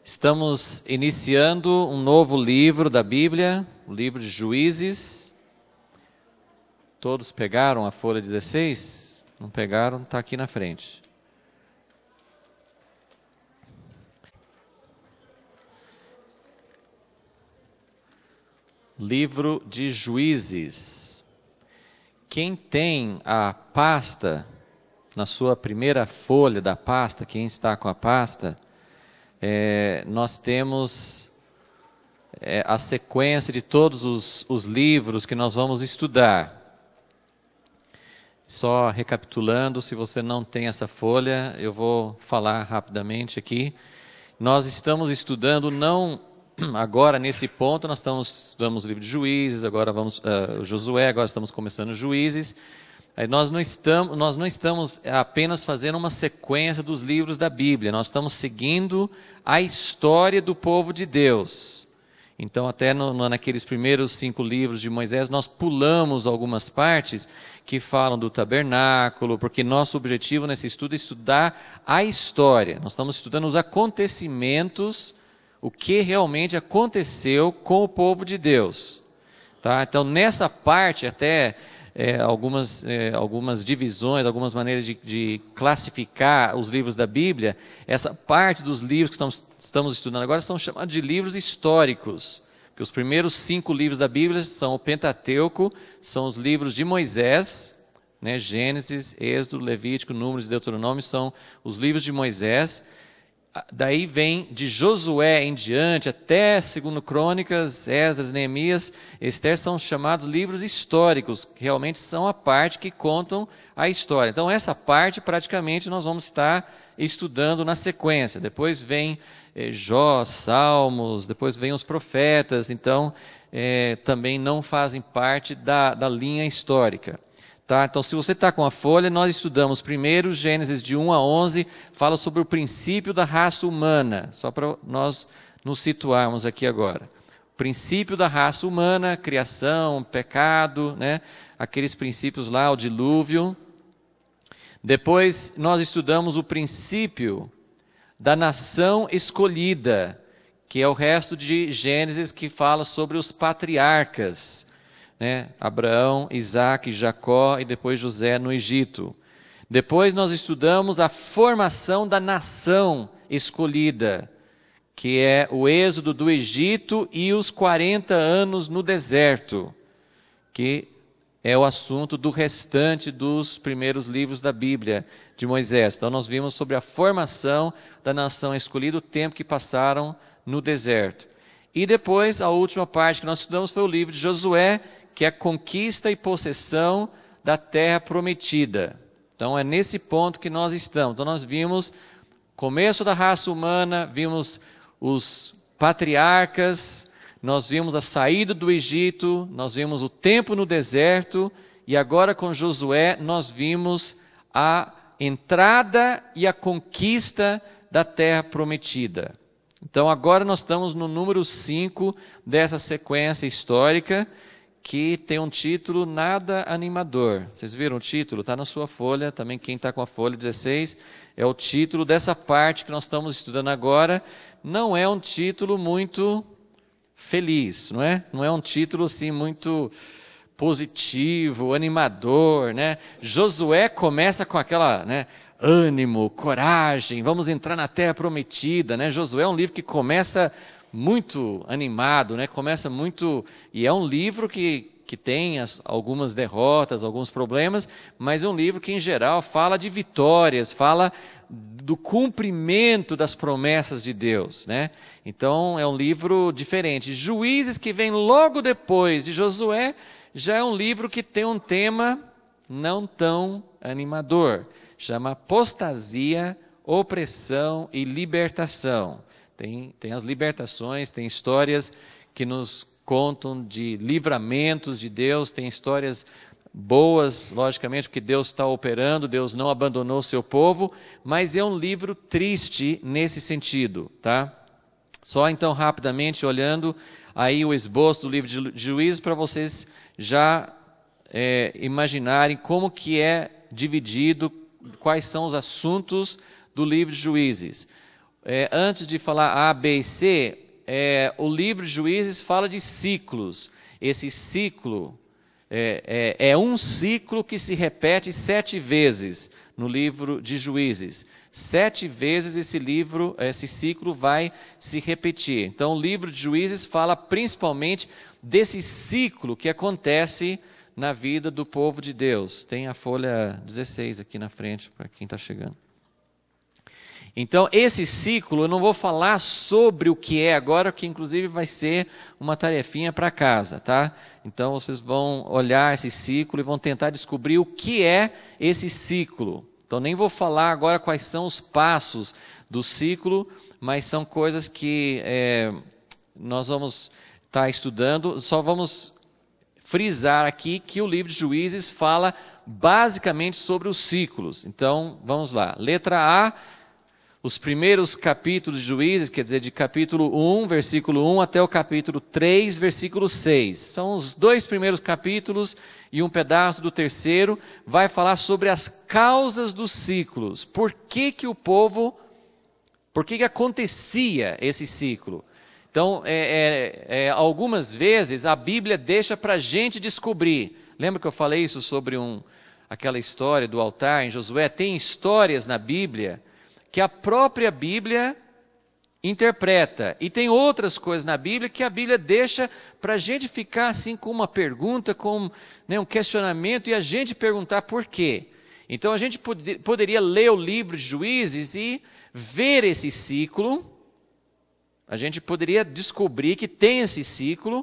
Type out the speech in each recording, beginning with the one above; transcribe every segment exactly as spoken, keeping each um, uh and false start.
Estamos iniciando um novo livro da Bíblia, o livro de Juízes. Todos pegaram a folha dezesseis? Não pegaram? Está aqui na frente. Livro de Juízes. Quem tem a pasta, na sua primeira folha da pasta, quem está com a pasta, é, nós temos é, a sequência de todos os, os livros que nós vamos estudar. Só recapitulando, se você não tem essa folha, eu vou falar rapidamente aqui. Nós estamos estudando, não agora nesse ponto, nós estamos estudando o livro de Juízes, agora vamos uh, Josué, agora estamos começando Juízes. Aí nós não estamos, nós não estamos apenas fazendo uma sequência dos livros da Bíblia, nós estamos seguindo a história do povo de Deus. Então, até no, no, naqueles primeiros cinco livros de Moisés, nós pulamos algumas partes que falam do tabernáculo, porque nosso objetivo nesse estudo é estudar a história. Nós estamos estudando os acontecimentos, o que realmente aconteceu com o povo de Deus. Tá? Então, nessa parte, até é, algumas, é, algumas divisões, algumas maneiras de, de classificar os livros da Bíblia, essa parte dos livros que estamos, estamos estudando agora são chamados de livros históricos. Porque os primeiros cinco livros da Bíblia são o Pentateuco, são os livros de Moisés, né, Gênesis, Êxodo, Levítico, Números e Deuteronômio, são os livros de Moisés. Daí vem de Josué em diante, até segundo Crônicas, Esdras, Neemias, Ester, são chamados livros históricos, que realmente são a parte que contam a história. Então essa parte praticamente nós vamos estar estudando na sequência. Depois vem eh, Jó, Salmos, depois vem os profetas, então eh, também não fazem parte da, da linha histórica. Tá? Então, se você está com a folha, nós estudamos primeiro Gênesis de um a onze, fala sobre o princípio da raça humana, só para nós nos situarmos aqui agora. O princípio da raça humana, criação, pecado, né? Aqueles princípios lá, o dilúvio. Depois, nós estudamos o princípio da nação escolhida, que é o resto de Gênesis que fala sobre os patriarcas. Né? Abraão, Isaac, Jacó e depois José no Egito. Depois nós estudamos a formação da nação escolhida, que é o êxodo do Egito e os quarenta anos no deserto, que é o assunto do restante dos primeiros livros da Bíblia de Moisés. Então nós vimos sobre a formação da nação escolhida, o tempo que passaram no deserto. E depois a última parte que nós estudamos foi o livro de Josué, que é a conquista e possessão da terra prometida. Então é nesse ponto que nós estamos. Então nós vimos o começo da raça humana, vimos os patriarcas, nós vimos a saída do Egito, nós vimos o tempo no deserto, e agora com Josué nós vimos a entrada e a conquista da terra prometida. Então agora nós estamos no número cinco dessa sequência histórica, que tem um título nada animador. Vocês viram o título? Está na sua folha, também quem está com a folha dezesseis, é o título dessa parte que nós estamos estudando agora. Não é um título muito feliz, não é? Não é um título assim muito positivo, animador, né? Josué começa com aquela, né, ânimo, coragem, vamos entrar na terra prometida, né? Josué é um livro que começa muito animado, né? Começa muito, e é um livro que, que tem as, algumas derrotas, alguns problemas, mas é um livro que em geral fala de vitórias, fala do cumprimento das promessas de Deus, né? Então é um livro diferente. Juízes, que vem logo depois de Josué, já é um livro que tem um tema não tão animador, chama apostasia, opressão e libertação. Tem, tem as libertações, tem histórias que nos contam de livramentos de Deus, tem histórias boas, logicamente, porque Deus está operando, Deus não abandonou o seu povo, mas é um livro triste nesse sentido, tá? Só então, rapidamente, olhando aí o esboço do livro de Juízes, para vocês já é, imaginarem como que é dividido, quais são os assuntos do livro de Juízes. é, antes de falar A, B e C, é, o livro de Juízes fala de ciclos. Esse ciclo é, é, é um ciclo que se repete sete vezes no livro de Juízes. Sete vezes esse livro, esse ciclo vai se repetir. Então, o livro de Juízes fala principalmente desse ciclo que acontece na vida do povo de Deus. Tem a folha dezesseis aqui na frente, para quem está chegando. Então, esse ciclo, eu não vou falar sobre o que é agora, que inclusive vai ser uma tarefinha para casa, tá? Então, vocês vão olhar esse ciclo e vão tentar descobrir o que é esse ciclo. Então, nem vou falar agora quais são os passos do ciclo, mas são coisas que é, nós vamos estar tá estudando. Só vamos frisar aqui que o livro de Juízes fala basicamente sobre os ciclos. Então, vamos lá. Letra A, os primeiros capítulos de Juízes, quer dizer, de capítulo um, versículo um, até o capítulo três, versículo seis. São os dois primeiros capítulos e um pedaço do terceiro, vai falar sobre as causas dos ciclos. Por que que o povo, por que que acontecia esse ciclo? Então, é, é, é, algumas vezes a Bíblia deixa para a gente descobrir. Lembra que eu falei isso sobre um, aquela história do altar em Josué? Tem histórias na Bíblia que a própria Bíblia interpreta. E tem outras coisas na Bíblia que a Bíblia deixa para a gente ficar assim com uma pergunta, com né, um questionamento, e a gente perguntar por quê. Então a gente pod- poderia ler o livro de Juízes e ver esse ciclo. A gente poderia descobrir que tem esse ciclo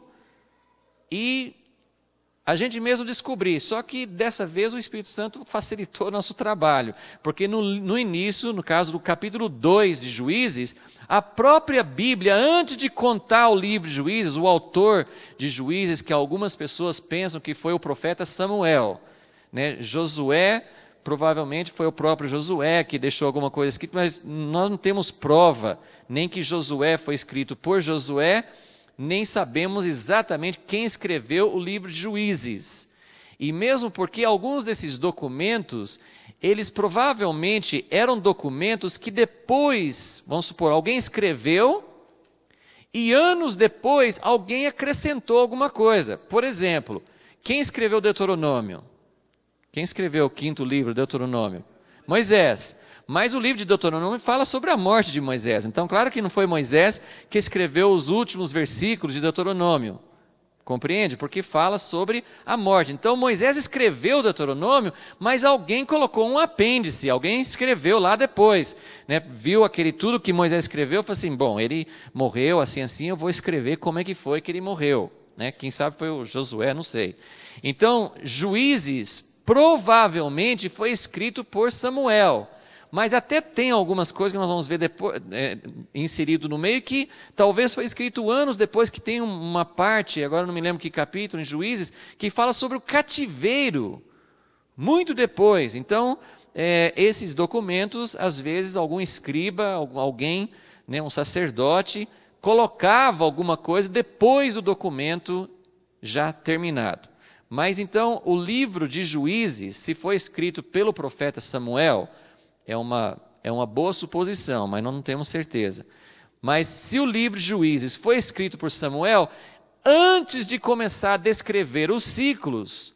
e a gente mesmo descobrir. Só que dessa vez o Espírito Santo facilitou o nosso trabalho. Porque no, no início, no caso do capítulo dois de Juízes, a própria Bíblia, antes de contar o livro de Juízes, o autor de Juízes, que algumas pessoas pensam que foi o profeta Samuel, né? Josué, provavelmente foi o próprio Josué que deixou alguma coisa escrita, mas nós não temos prova, nem que Josué foi escrito por Josué, nem sabemos exatamente quem escreveu o livro de Juízes. E mesmo porque alguns desses documentos, eles provavelmente eram documentos que depois, vamos supor, alguém escreveu e anos depois alguém acrescentou alguma coisa. Por exemplo, quem escreveu Deuteronômio? Quem escreveu o quinto livro, Deuteronômio? Moisés. Mas o livro de Deuteronômio fala sobre a morte de Moisés. Então, claro que não foi Moisés que escreveu os últimos versículos de Deuteronômio. Compreende? Porque fala sobre a morte. Então, Moisés escreveu o Deuteronômio, mas alguém colocou um apêndice, alguém escreveu lá depois. Né? Viu aquele tudo que Moisés escreveu e falou assim, bom, ele morreu assim, assim, eu vou escrever como é que foi que ele morreu. Né? Quem sabe foi o Josué, não sei. Então, Juízes provavelmente foi escrito por Samuel. Mas até tem algumas coisas que nós vamos ver depois, é, inserido no meio, que talvez foi escrito anos depois, que tem uma parte, agora não me lembro que capítulo, em Juízes, que fala sobre o cativeiro, muito depois. Então, é, esses documentos, às vezes, algum escriba, alguém, né, um sacerdote, colocava alguma coisa depois do documento já terminado. Mas então, o livro de Juízes, se foi escrito pelo profeta Samuel, É uma, é uma boa suposição, mas nós não temos certeza. Mas se o livro de Juízes foi escrito por Samuel, antes de começar a descrever os ciclos,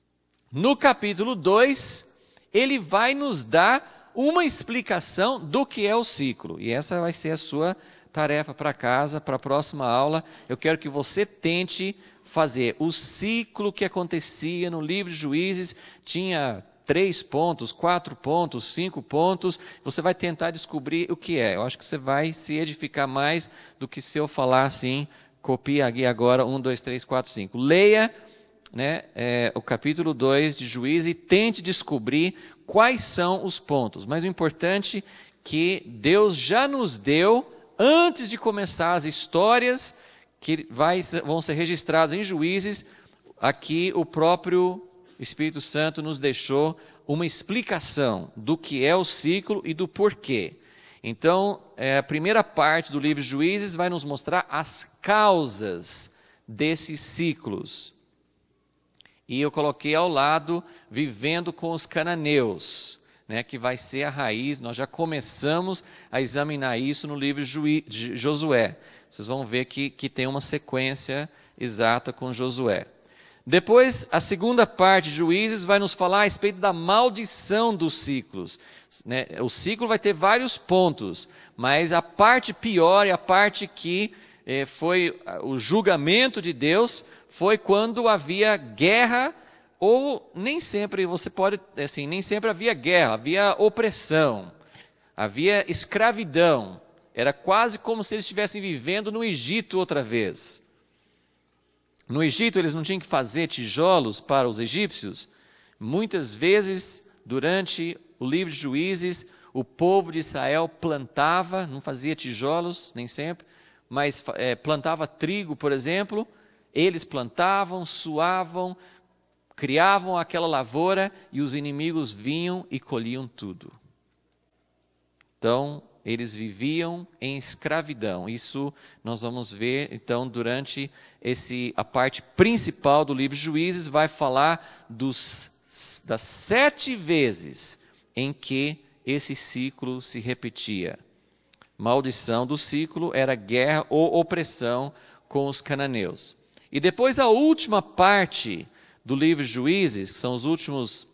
no capítulo dois, ele vai nos dar uma explicação do que é o ciclo. E essa vai ser a sua tarefa para casa, para a próxima aula. Eu quero que você tente fazer o ciclo que acontecia no livro de Juízes. Tinha três pontos, quatro pontos, cinco pontos, você vai tentar descobrir o que é. Eu acho que você vai se edificar mais do que se eu falar assim, copia aqui agora, um, dois, três, quatro, cinco. Leia né, é, o capítulo dois de Juízes e tente descobrir quais são os pontos. Mas o importante é que Deus já nos deu, antes de começar as histórias que vai, vão ser registradas em Juízes, aqui o próprio Espírito Santo nos deixou uma explicação do que é o ciclo e do porquê. Então, é, a primeira parte do livro de Juízes vai nos mostrar as causas desses ciclos. E eu coloquei ao lado, vivendo com os cananeus. né, que vai ser a raiz. Nós já começamos a examinar isso no livro de Josué. Vocês vão ver que, que tem uma sequência exata com Josué. Depois, a segunda parte de Juízes vai nos falar a respeito da maldição dos ciclos. Né? O ciclo vai ter vários pontos, mas a parte pior e a parte que eh, foi o julgamento de Deus foi quando havia guerra, ou nem sempre, você pode, assim, nem sempre havia guerra, havia opressão, havia escravidão. Era quase como se eles estivessem vivendo no Egito outra vez. No Egito, eles não tinham que fazer tijolos para os egípcios. Muitas vezes, durante o livro de Juízes, o povo de Israel plantava, não fazia tijolos, nem sempre, mas é, plantava trigo, por exemplo. Eles plantavam, suavam, criavam aquela lavoura e os inimigos vinham e colhiam tudo. Então, eles viviam em escravidão. Isso nós vamos ver, então, durante esse, a parte principal do livro de Juízes, vai falar dos, das sete vezes em que esse ciclo se repetia. Maldição do ciclo era guerra ou opressão com os cananeus. E depois a última parte do livro de Juízes, que são os últimos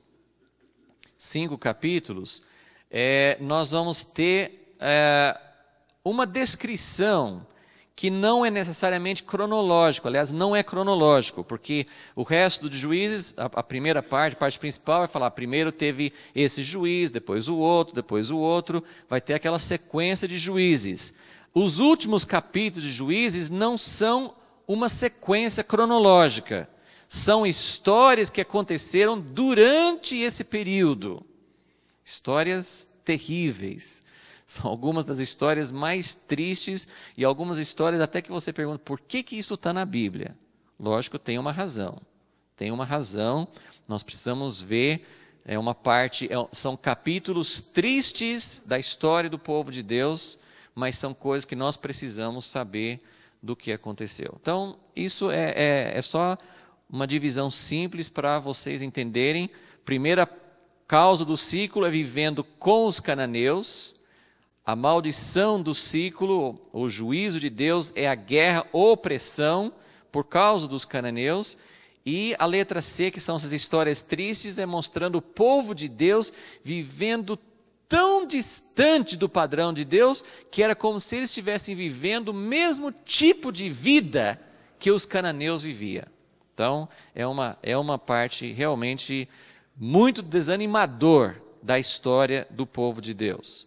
cinco capítulos, é, nós vamos ter É, uma descrição que não é necessariamente cronológico, aliás, não é cronológico, porque o resto de Juízes, a, a primeira parte, a parte principal, vai falar, primeiro teve esse juiz, depois o outro, depois o outro, vai ter aquela sequência de juízes. Os últimos capítulos de Juízes não são uma sequência cronológica, são histórias que aconteceram durante esse período, histórias terríveis. São algumas das histórias mais tristes e algumas histórias até que você pergunta, por que, que isso está na Bíblia? Lógico, tem uma razão. Tem uma razão, nós precisamos ver, é uma parte, é, são capítulos tristes da história do povo de Deus, mas são coisas que nós precisamos saber do que aconteceu. Então, isso é, é, é só uma divisão simples para vocês entenderem. Primeira causa do ciclo é vivendo com os cananeus. A maldição do ciclo, o juízo de Deus, é a guerra ou opressão por causa dos cananeus. E a letra C, que são essas histórias tristes, é mostrando o povo de Deus vivendo tão distante do padrão de Deus, que era como se eles estivessem vivendo o mesmo tipo de vida que os cananeus viviam. Então, é uma, é uma parte realmente muito desanimador da história do povo de Deus.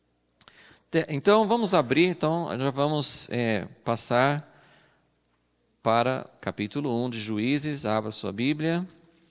Então, vamos abrir, então, já vamos é, passar para capítulo um de Juízes. Abra sua Bíblia.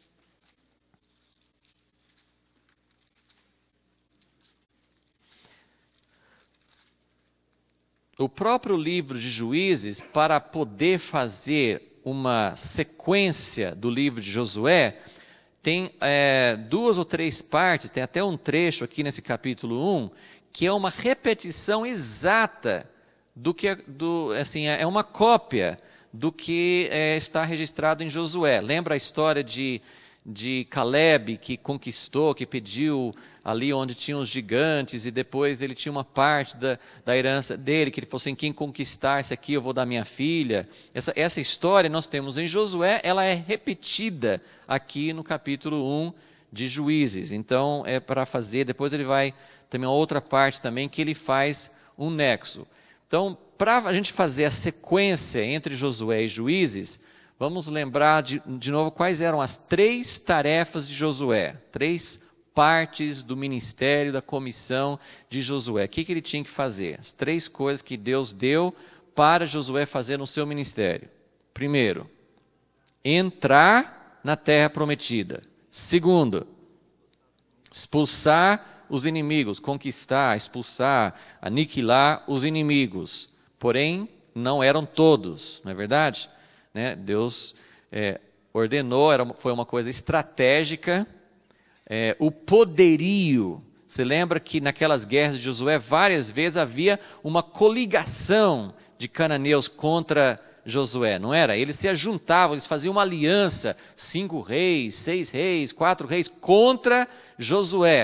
O próprio livro de Juízes, para poder fazer uma sequência do livro de Josué, tem é, duas ou três partes, tem até um trecho aqui nesse capítulo um, que é uma repetição exata do que, do, assim, é uma cópia do que é, está registrado em Josué. Lembra a história de, de Caleb, que conquistou, que pediu ali onde tinham os gigantes, e depois ele tinha uma parte da, da herança dele, que ele falou assim, quem conquistar esse aqui eu vou dar minha filha. Essa, essa história nós temos em Josué, ela é repetida aqui no capítulo um de Juízes. Então, é para fazer, depois ele vai, também uma outra parte também, que ele faz um nexo. Então, para a gente fazer a sequência entre Josué e Juízes, vamos lembrar de, de novo quais eram as três tarefas de Josué, três partes do ministério, da comissão de Josué. O que, que ele tinha que fazer? As três coisas que Deus deu para Josué fazer no seu ministério. Primeiro, entrar na terra prometida. Segundo, expulsar os inimigos, conquistar, expulsar, aniquilar os inimigos. Porém, não eram todos, não é verdade? Né? Deus é, ordenou, era, foi uma coisa estratégica. É, o poderio, você lembra que naquelas guerras de Josué, várias vezes havia uma coligação de cananeus contra Josué, não era? Eles se ajuntavam, eles faziam uma aliança, cinco reis, seis reis, quatro reis, contra Josué.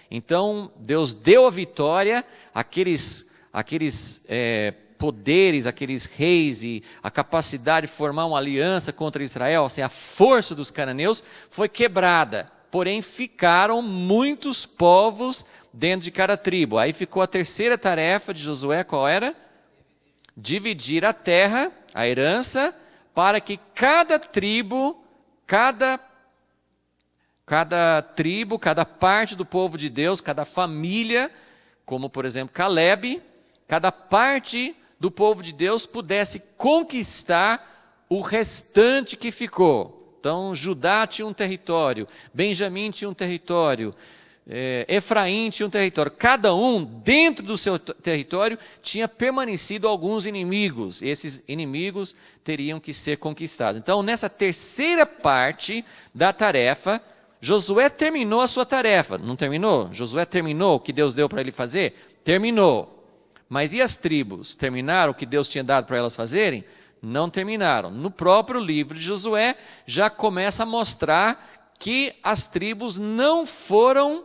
Então, Deus deu a vitória, aqueles, aqueles é, poderes, aqueles reis e a capacidade de formar uma aliança contra Israel, assim, a força dos cananeus foi quebrada. Porém, ficaram muitos povos dentro de cada tribo. Aí ficou a terceira tarefa de Josué, qual era? Dividir a terra, a herança, para que cada tribo, cada, cada tribo, cada parte do povo de Deus, cada família, como por exemplo Caleb, cada parte do povo de Deus pudesse conquistar o restante que ficou. Então Judá tinha um território, Benjamim tinha um território, É, Efraim tinha um território, cada um dentro do seu território tinha permanecido alguns inimigos, esses inimigos teriam que ser conquistados. Então nessa terceira parte da tarefa, Josué terminou a sua tarefa, não terminou? Josué terminou o que Deus deu para ele fazer? Terminou. Mas e as tribos? Terminaram o que Deus tinha dado para elas fazerem? Não terminaram. No próprio livro de Josué já começa a mostrar que as tribos não foram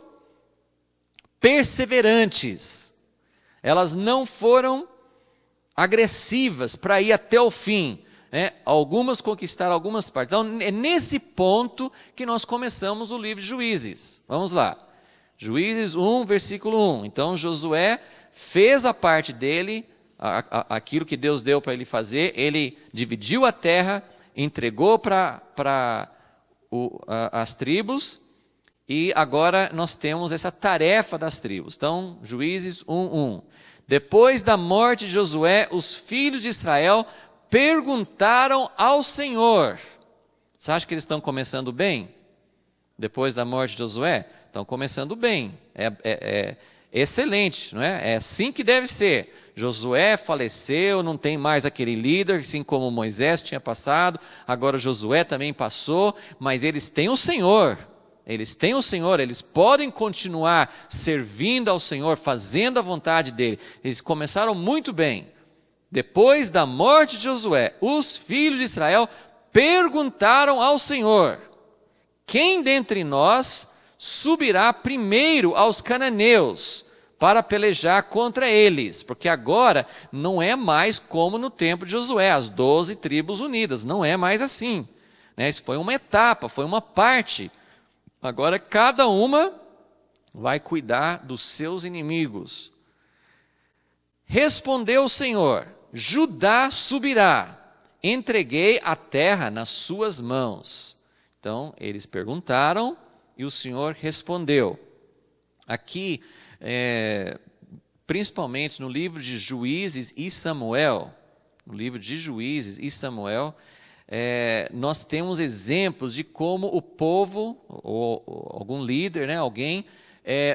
perseverantes, elas não foram agressivas para ir até o fim, né? Algumas conquistaram algumas partes. Então é nesse ponto que nós começamos o livro de Juízes. Vamos lá, Juízes um, versículo um. Então Josué fez a parte dele, a, a, aquilo que Deus deu para ele fazer, ele dividiu a terra, entregou para as tribos. E agora nós temos essa tarefa das tribos. Então, Juízes um, um. Depois da morte de Josué, os filhos de Israel perguntaram ao Senhor. Você acha que eles estão começando bem? Depois da morte de Josué? Estão começando bem. É, é, é excelente, não é? É assim que deve ser. Josué faleceu, não tem mais aquele líder, assim como Moisés tinha passado. Agora Josué também passou, mas eles têm o Senhor. Eles têm o Senhor, eles podem continuar servindo ao Senhor, fazendo a vontade dele. Eles começaram muito bem. Depois da morte de Josué, os filhos de Israel perguntaram ao Senhor: quem dentre nós subirá primeiro aos cananeus para pelejar contra eles? Porque agora não é mais como no tempo de Josué, as doze tribos unidas, não é mais assim, né? Isso foi uma etapa, foi uma parte. Agora cada uma vai cuidar dos seus inimigos. Respondeu o Senhor: Judá subirá, entreguei a terra nas suas mãos. Então eles perguntaram e o Senhor respondeu. Aqui, é, principalmente no livro de Juízes e Samuel, no livro de Juízes e Samuel, É, nós temos exemplos de como o povo, ou, ou algum líder, né, alguém, é,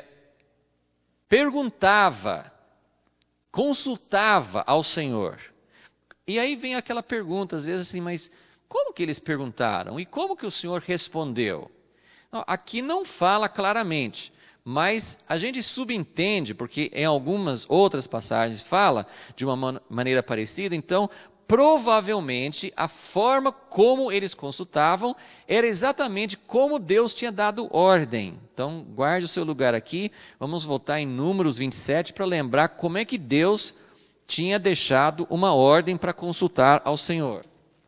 perguntava, consultava ao Senhor. E aí vem aquela pergunta, às vezes assim, mas como que eles perguntaram? E como que o Senhor respondeu? Não, aqui não fala claramente, mas a gente subentende, porque em algumas outras passagens fala de uma man- maneira parecida, então provavelmente a forma como eles consultavam era exatamente como Deus tinha dado ordem. Então guarde o seu lugar aqui, vamos voltar em Números vinte e sete para lembrar como é que Deus tinha deixado uma ordem para consultar ao Senhor.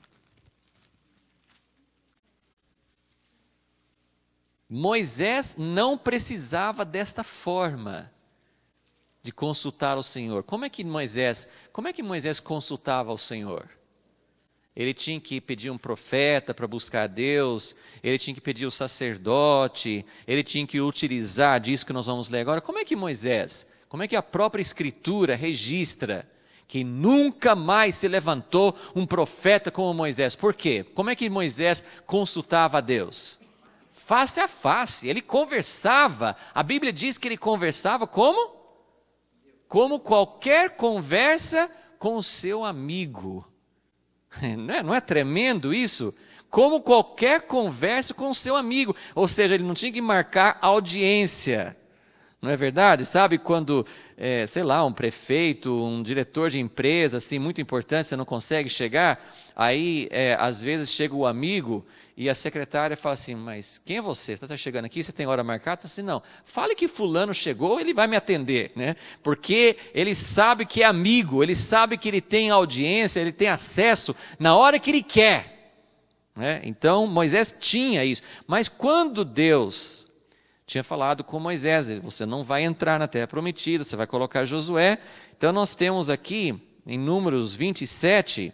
Moisés não precisava desta forma de consultar o Senhor. Como é que Moisés, como é que Moisés consultava o Senhor? Ele tinha que pedir um profeta para buscar a Deus, ele tinha que pedir o sacerdote, ele tinha que utilizar disso que nós vamos ler agora. Como é que Moisés, como é que a própria Escritura registra que nunca mais se levantou um profeta como Moisés? Por quê? Como é que Moisés consultava a Deus? Face a face, ele conversava, a Bíblia diz que ele conversava como? Como qualquer conversa com o seu amigo. Não é, não é tremendo isso? Como qualquer conversa com o seu amigo. Ou seja, ele não tinha que marcar audiência. Não é verdade? Sabe quando, é, sei lá, um prefeito, um diretor de empresa, assim, muito importante, você não consegue chegar, aí, é, às vezes, chega o amigo e a secretária fala assim, mas quem é você? Você está chegando aqui, você tem hora marcada? Fala assim, não, fale que fulano chegou, ele vai me atender, né? Porque ele sabe que é amigo, ele sabe que ele tem audiência, ele tem acesso na hora que ele quer. Né? Então, Moisés tinha isso. Mas quando Deus tinha falado com Moisés, você não vai entrar na terra prometida, você vai colocar Josué. Então nós temos aqui, em Números vinte e sete,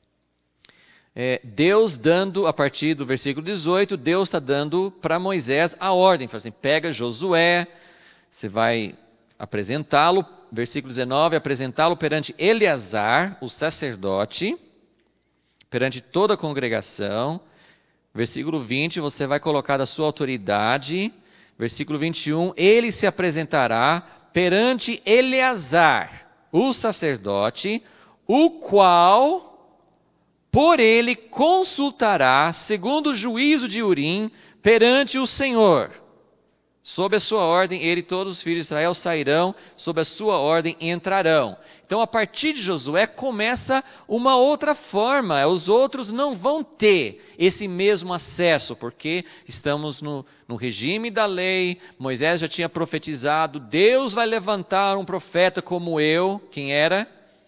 é, Deus dando, a partir do versículo dezoito, Deus está dando para Moisés a ordem, fala assim, pega Josué, você vai apresentá-lo, versículo dezenove, apresentá-lo perante Eleazar, o sacerdote, perante toda a congregação. Versículo vinte, você vai colocar da sua autoridade. Versículo vinte e um, ele se apresentará perante Eleazar, o sacerdote, o qual, por ele, consultará, segundo o juízo de Urim, perante o Senhor. Sob a sua ordem, ele e todos os filhos de Israel sairão, sob a sua ordem entrarão. Então, a partir de Josué, começa uma outra forma. Os outros não vão ter esse mesmo acesso, porque estamos no, no regime da lei. Moisés já tinha profetizado, Deus vai levantar um profeta como eu. Quem era?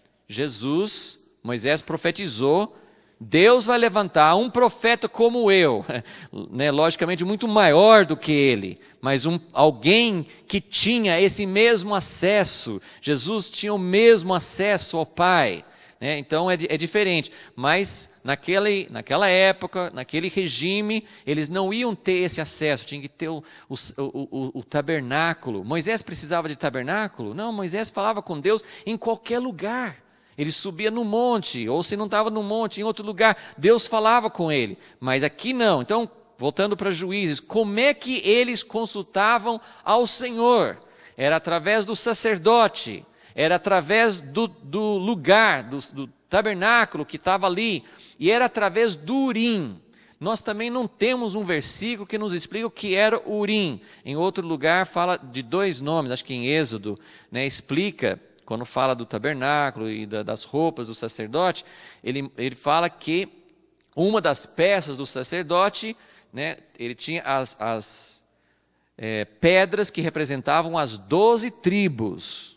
Jesus. Moisés profetizou. Deus vai levantar um profeta como eu, né, logicamente muito maior do que ele, mas um, alguém que tinha esse mesmo acesso. Jesus tinha o mesmo acesso ao Pai, né, então é, é diferente. Mas naquele, naquela época, naquele regime, eles não iam ter esse acesso, tinha que ter o, o, o, o tabernáculo. Moisés precisava de tabernáculo? Não, Moisés falava com Deus em qualquer lugar. Ele subia no monte, ou se não estava no monte, em outro lugar, Deus falava com ele. Mas aqui não. Então, voltando para Juízes, como é que eles consultavam ao Senhor? Era através do sacerdote, era através do, do lugar, do, do tabernáculo que estava ali, e era através do Urim. Nós também não temos um versículo que nos explica o que era o Urim. Em outro lugar fala de dois nomes, acho que em Êxodo, né, explica. Quando fala do tabernáculo e da, das roupas do sacerdote, ele, ele fala que uma das peças do sacerdote, né, ele tinha as, as é, pedras que representavam as doze tribos.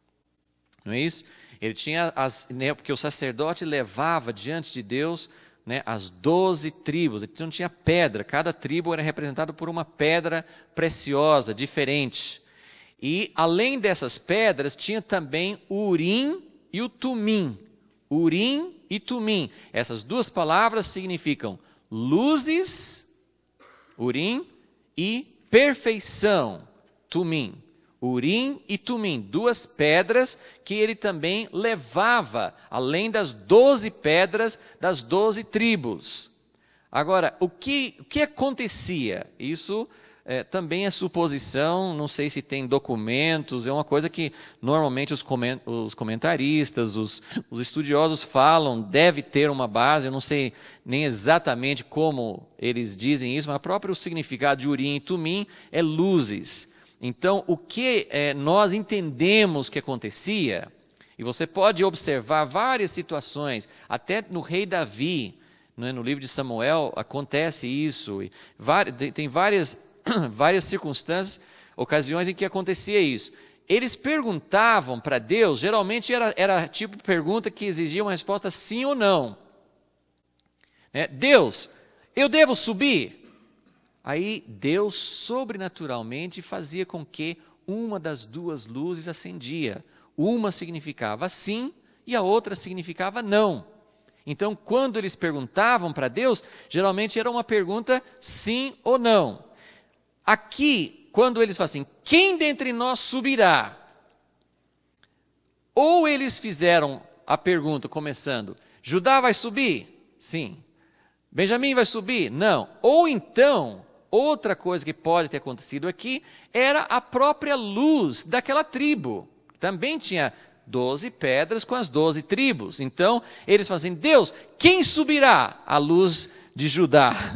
Não é isso? Ele tinha as, né, porque o sacerdote levava diante de Deus, né, as doze tribos. Ele não tinha pedra, cada tribo era representada por uma pedra preciosa, diferente. E além dessas pedras, tinha também o Urim e o Tumim. Urim e Tumim. Essas duas palavras significam luzes, Urim, e perfeição, Tumim. Urim e Tumim, duas pedras que ele também levava, além das doze pedras das doze tribos. Agora, o que, o que acontecia? Isso É, também é suposição, não sei se tem documentos, é uma coisa que normalmente os, coment, os comentaristas, os, os estudiosos falam, deve ter uma base, eu não sei nem exatamente como eles dizem isso, mas o próprio significado de Urim e Tumim é luzes. Então, o que é, nós entendemos que acontecia, e você pode observar várias situações, até no rei Davi, né, no livro de Samuel acontece isso, e várias, tem várias... várias circunstâncias, ocasiões em que acontecia isso. Eles perguntavam para Deus, geralmente era, era tipo de pergunta que exigia uma resposta sim ou não. Né? Deus, eu devo subir? Aí Deus sobrenaturalmente fazia com que uma das duas luzes acendia. Uma significava sim e a outra significava não. Então, quando eles perguntavam para Deus, geralmente era uma pergunta sim ou não. Aqui, quando eles falam assim, quem dentre nós subirá? Ou eles fizeram a pergunta começando, Judá vai subir? Sim. Benjamim vai subir? Não. Ou então, outra coisa que pode ter acontecido aqui, era a própria luz daquela tribo. Também tinha doze pedras com as doze tribos. Então, eles falam assim, Deus, quem subirá? A luz de Judá.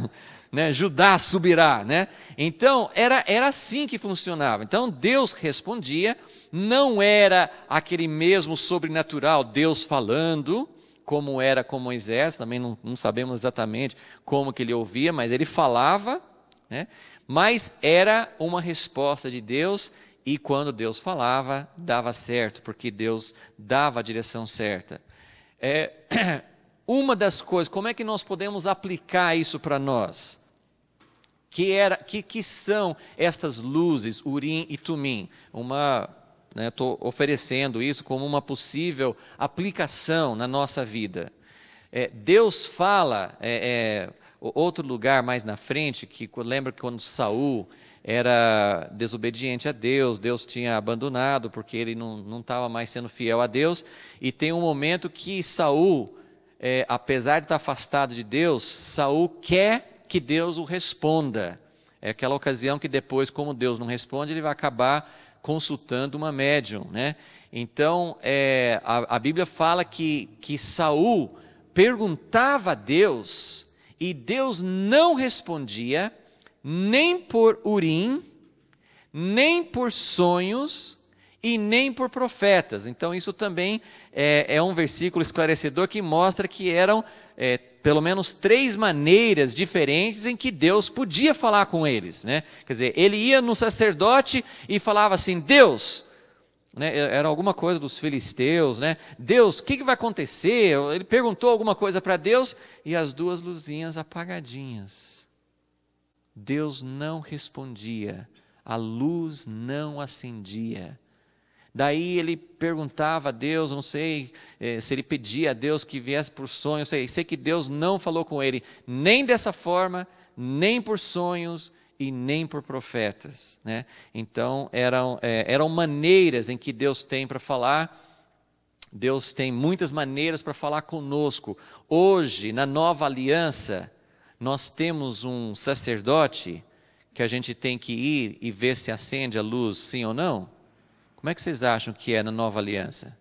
né? Judá subirá, né? Então, era, era assim que funcionava. Então, Deus respondia, não era aquele mesmo sobrenatural, Deus falando, como era com Moisés, também não, não sabemos exatamente como que ele ouvia, mas ele falava, né? Mas era uma resposta de Deus, e quando Deus falava, dava certo, porque Deus dava a direção certa. É, uma das coisas, como é que nós podemos aplicar isso para nós? Que, era, que, que são estas luzes, Urim e Tumim? Uma, né, estou oferecendo isso como uma possível aplicação na nossa vida. É, Deus fala, é, é, outro lugar mais na frente, que lembra que quando Saul era desobediente a Deus, Deus tinha abandonado, porque ele não estava mais sendo fiel a Deus, e tem um momento que Saul, é, apesar de estar afastado de Deus, Saul quer que Deus o responda. É aquela ocasião que depois, como Deus não responde, ele vai acabar consultando uma médium, né? Então, é, a, a Bíblia fala que, que Saul perguntava a Deus, e Deus não respondia, nem por Urim, nem por sonhos, e nem por profetas. Então isso também é, é um versículo esclarecedor que mostra que eram é, pelo menos três maneiras diferentes em que Deus podia falar com eles, né? Quer dizer, ele ia no sacerdote e falava assim, Deus, né, era alguma coisa dos filisteus, né? Deus, o que, que vai acontecer? Ele perguntou alguma coisa para Deus e as duas luzinhas apagadinhas. Deus não respondia, a luz não acendia. Daí ele perguntava a Deus, não sei eh, se ele pedia a Deus que viesse por sonhos, sei, sei que Deus não falou com ele, nem dessa forma, nem por sonhos e nem por profetas, né? Então eram, eh, eram maneiras em que Deus tem para falar. Deus tem muitas maneiras para falar conosco. Hoje, na nova aliança, nós temos um sacerdote que a gente tem que ir e ver se acende a luz, sim ou não? Como é que vocês acham que é na nova aliança?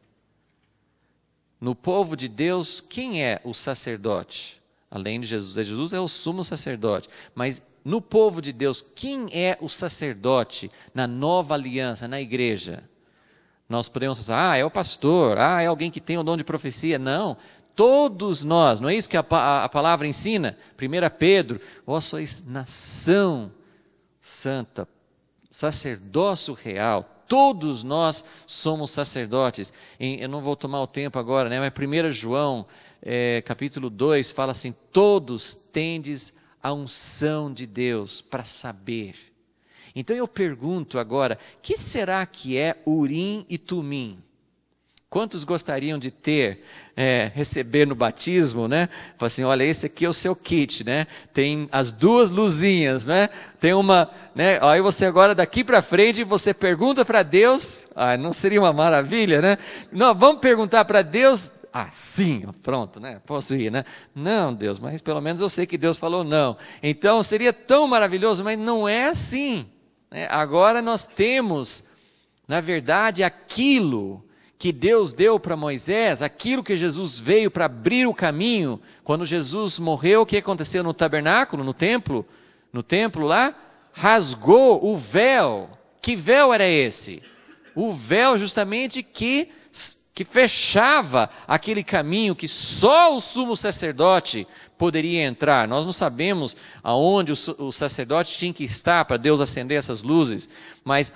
No povo de Deus, quem é o sacerdote? Além de Jesus, Jesus é o sumo sacerdote. Mas no povo de Deus, quem é o sacerdote na nova aliança, na igreja? Nós podemos pensar, ah, é o pastor, ah, é alguém que tem o dom de profecia. Não. Todos nós, não é isso que a, a, a palavra ensina? primeira Pedro, vós sois nação santa, sacerdócio real, todos nós somos sacerdotes. Em, eu não vou tomar o tempo agora, né? Mas primeira João, é, capítulo dois, fala assim, todos tendes a unção de Deus para saber. Então eu pergunto agora, que será que é Urim e Tumim? Quantos gostariam de ter, é, receber no batismo, né? Fala assim, olha, esse aqui é o seu kit, né? Tem as duas luzinhas, né? Tem uma, né? Aí você agora, daqui para frente, você pergunta para Deus, ah, não seria uma maravilha, né? Não, vamos perguntar para Deus, ah, sim, pronto, né? Posso ir, né? Não, Deus, mas pelo menos eu sei que Deus falou não. Então seria tão maravilhoso, mas não é assim, né? Agora nós temos, na verdade, aquilo que Deus deu para Moisés, aquilo que Jesus veio para abrir o caminho. Quando Jesus morreu, o que aconteceu no tabernáculo, no templo? No templo lá, rasgou o véu. Que véu era esse? O véu justamente que, que fechava aquele caminho que só o sumo sacerdote poderia entrar. Nós não sabemos aonde o, o sacerdote tinha que estar para Deus acender essas luzes, mas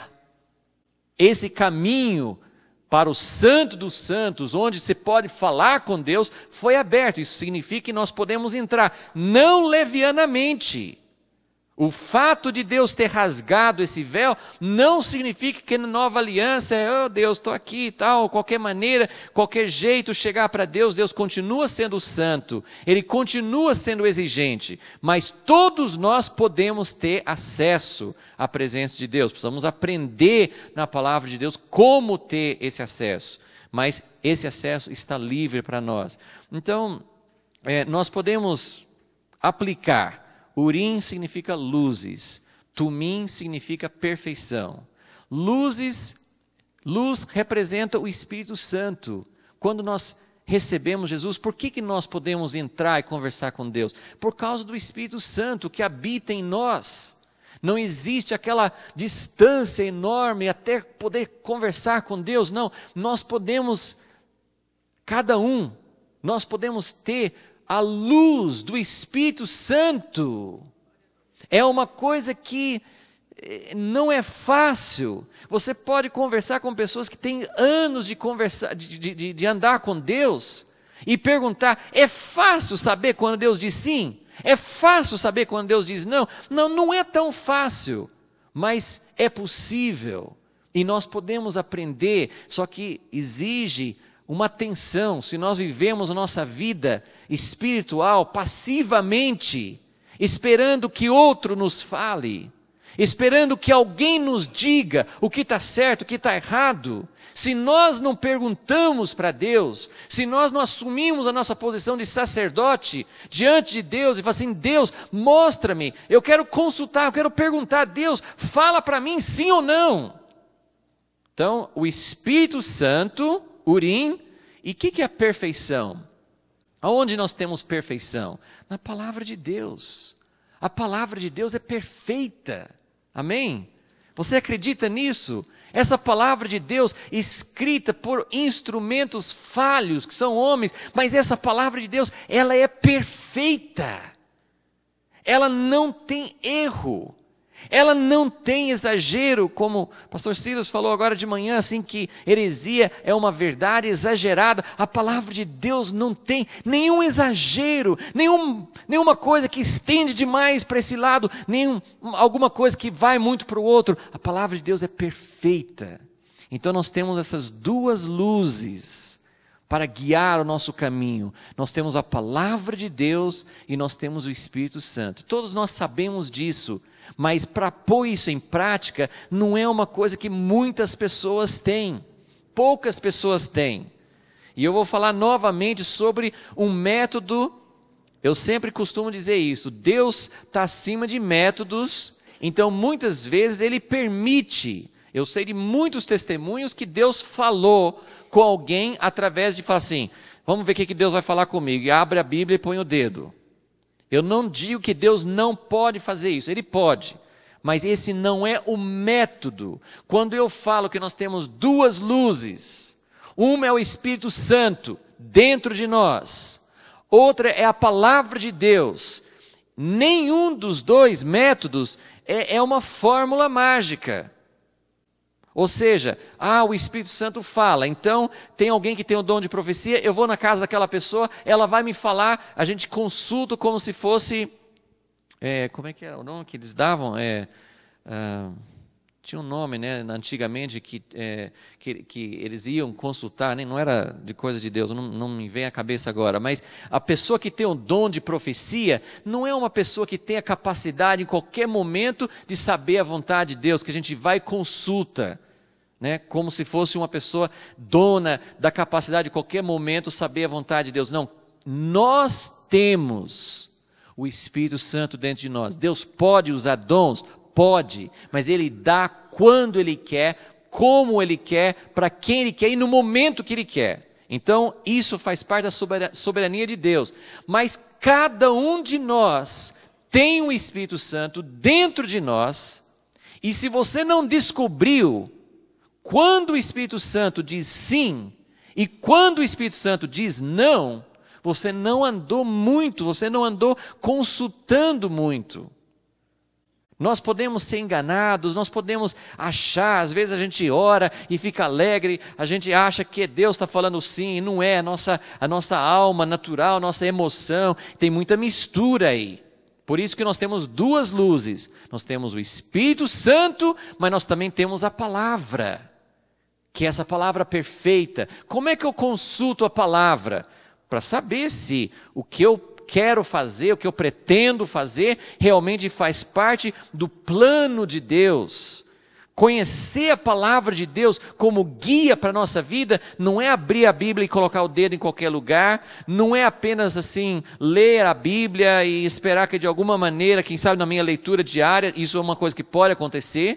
esse caminho para o Santo dos Santos, onde se pode falar com Deus, foi aberto. Isso significa que nós podemos entrar, não levianamente. O fato de Deus ter rasgado esse véu não significa que na nova aliança é, oh Deus, estou aqui e tal, qualquer maneira, qualquer jeito chegar para Deus, Deus continua sendo santo, Ele continua sendo exigente, mas todos nós podemos ter acesso à presença de Deus. Precisamos aprender na palavra de Deus como ter esse acesso, mas esse acesso está livre para nós. Então, é, nós podemos aplicar. Urim significa luzes, Tumim significa perfeição. Luzes, luz representa o Espírito Santo. Quando nós recebemos Jesus, por que, que nós podemos entrar e conversar com Deus? Por causa do Espírito Santo que habita em nós. Não existe aquela distância enorme até poder conversar com Deus, não. Nós podemos, cada um, nós podemos ter a luz do Espírito Santo. É uma coisa que não é fácil. Você pode conversar com pessoas que têm anos de, conversar, de, de, de andar com Deus e perguntar, é fácil saber quando Deus diz sim? É fácil saber quando Deus diz não? Não, não é tão fácil, mas é possível. E nós podemos aprender, só que exige uma atenção. Se nós vivemos a nossa vida espiritual passivamente, esperando que outro nos fale, esperando que alguém nos diga o que está certo, o que está errado, se nós não perguntamos para Deus, se nós não assumimos a nossa posição de sacerdote diante de Deus e falamos assim, Deus, mostra-me, eu quero consultar, eu quero perguntar, Deus, fala para mim sim ou não. Então, o Espírito Santo, Urim, e o que, que é a perfeição? Aonde nós temos perfeição? Na palavra de Deus. A palavra de Deus é perfeita. Amém? Você acredita nisso? Essa palavra de Deus, escrita por instrumentos falhos, que são homens, mas essa palavra de Deus, ela é perfeita. Ela não tem erro. Ela não tem exagero, como o pastor Silas falou agora de manhã, assim que heresia é uma verdade exagerada. A palavra de Deus não tem nenhum exagero, nenhum, nenhuma coisa que estende demais para esse lado, nenhum, alguma coisa que vai muito para o outro. A palavra de Deus é perfeita. Então nós temos essas duas luzes para guiar o nosso caminho. Nós temos a palavra de Deus e nós temos o Espírito Santo. Todos nós sabemos disso. Mas para pôr isso em prática, não é uma coisa que muitas pessoas têm, poucas pessoas têm. E eu vou falar novamente sobre um método, eu sempre costumo dizer isso, Deus está acima de métodos, então muitas vezes Ele permite, eu sei de muitos testemunhos que Deus falou com alguém através de falar assim, vamos ver o que Deus vai falar comigo, e abre a Bíblia e põe o dedo. Eu não digo que Deus não pode fazer isso, Ele pode, mas esse não é o método. Quando eu falo que nós temos duas luzes, uma é o Espírito Santo dentro de nós, outra é a palavra de Deus, nenhum dos dois métodos é, é uma fórmula mágica. Ou seja, ah, o Espírito Santo fala, então tem alguém que tem o dom de profecia, eu vou na casa daquela pessoa, ela vai me falar, a gente consulta como se fosse, é, como é que era o nome que eles davam? É, ah, tinha um nome, né, antigamente, que, é, que, que eles iam consultar, né, não era de coisa de Deus, não, não me vem à cabeça agora, mas a pessoa que tem o dom de profecia, não é uma pessoa que tem a capacidade em qualquer momento de saber a vontade de Deus, que a gente vai e consulta, né, como se fosse uma pessoa dona da capacidade de qualquer momento saber a vontade de Deus. Não, nós temos o Espírito Santo dentro de nós. Deus pode usar dons? Pode, mas Ele dá quando Ele quer, como Ele quer, para quem Ele quer e no momento que Ele quer. Então, isso faz parte da soberania de Deus. Mas cada um de nós tem o Espírito Santo dentro de nós, e se você não descobriu quando o Espírito Santo diz sim e quando o Espírito Santo diz não, você não andou muito, você não andou consultando muito. Nós podemos ser enganados, nós podemos achar, às vezes a gente ora e fica alegre, a gente acha que Deus está falando sim, e não é, a nossa, a nossa alma natural, a nossa emoção, tem muita mistura aí. Por isso que nós temos duas luzes, nós temos o Espírito Santo, mas nós também temos a palavra, que é essa palavra perfeita. Como é que eu consulto a palavra? Para saber se o que eu quero fazer, o que eu pretendo fazer, realmente faz parte do plano de Deus. Conhecer a palavra de Deus como guia para a nossa vida, não é abrir a Bíblia e colocar o dedo em qualquer lugar, não é apenas assim, ler a Bíblia e esperar que de alguma maneira, quem sabe na minha leitura diária, isso é uma coisa que pode acontecer,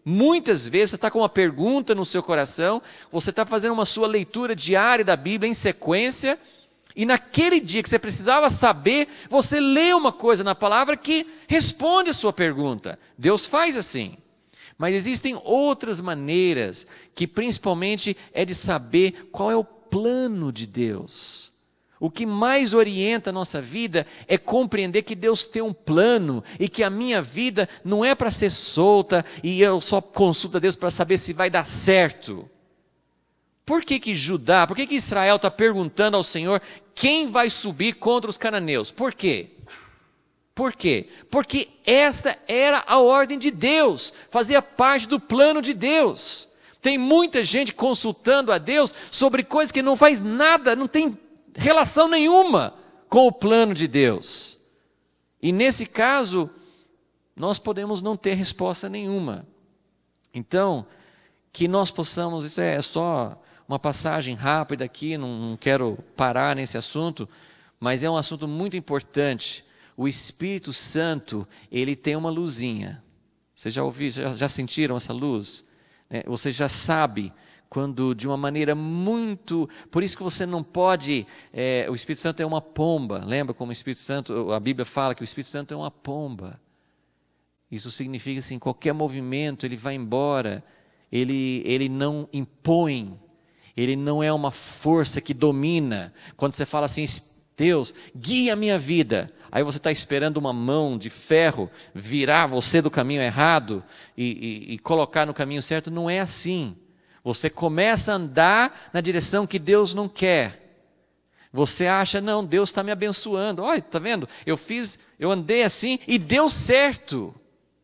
Muitas vezes você está com uma pergunta no seu coração, você está fazendo uma sua leitura diária da Bíblia em sequência, e naquele dia que você precisava saber, você lê uma coisa na palavra que responde a sua pergunta. Deus faz assim. Mas existem outras maneiras, que principalmente é de saber qual é o plano de Deus. O que mais orienta a nossa vida é compreender que Deus tem um plano e que a minha vida não é para ser solta e eu só consulto a Deus para saber se vai dar certo. Por que que Judá, por que que Israel está perguntando ao Senhor quem vai subir contra os cananeus? Por quê? Por quê? Porque esta era a ordem de Deus, fazia parte do plano de Deus. Tem muita gente consultando a Deus sobre coisas que não faz nada, não tem relação nenhuma com o plano de Deus. E nesse caso, nós podemos não ter resposta nenhuma. Então, que nós possamos, isso é só uma passagem rápida aqui, não, não quero parar nesse assunto, mas é um assunto muito importante. O Espírito Santo, ele tem uma luzinha. Vocês já ouviram, já, já sentiram essa luz? É, você já sabe quando de uma maneira muito... Por isso que você não pode... É, o Espírito Santo é uma pomba. Lembra como o Espírito Santo... A Bíblia fala que o Espírito Santo é uma pomba. Isso significa assim, qualquer movimento, ele vai embora. Ele, ele não impõe. Ele não é uma força que domina. Quando você fala assim, Deus, guia a minha vida. Aí você está esperando uma mão de ferro virar você do caminho errado e, e, e colocar no caminho certo. Não é assim. Você começa a andar na direção que Deus não quer. Você acha, não, Deus está me abençoando. Olha, está vendo? Eu fiz, eu andei assim e deu certo.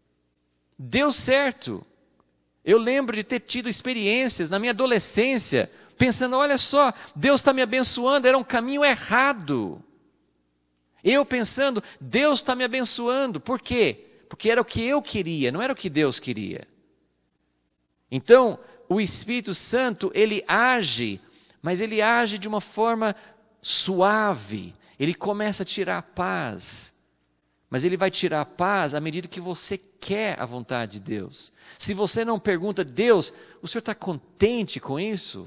Deu certo. Eu lembro de ter tido experiências na minha adolescência, pensando, olha só, Deus está me abençoando, era um caminho errado. Eu pensando, Deus está me abençoando. Por quê? Porque era o que eu queria, não era o que Deus queria. Então, o Espírito Santo, ele age, mas ele age de uma forma suave. Ele começa a tirar a paz. Mas ele vai tirar a paz à medida que você quer a vontade de Deus. Se você não pergunta, Deus, o Senhor está contente com isso?